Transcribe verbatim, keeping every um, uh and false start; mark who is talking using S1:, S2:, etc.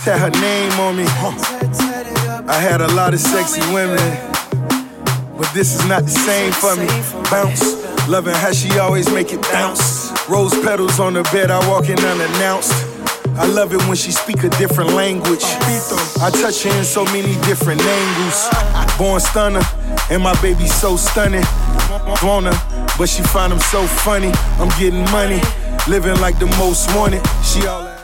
S1: had her name on me. I had a lot of sexy women, but this is not the same for me. Bounce, loving how she always make it bounce. Rose petals on the bed, I walk in unannounced. I love it when she speak a different language. I touch her in so many different angles. Born stunner, and my baby so stunning. Want her, but she find him so funny. I'm getting money, living like the most wanted. She all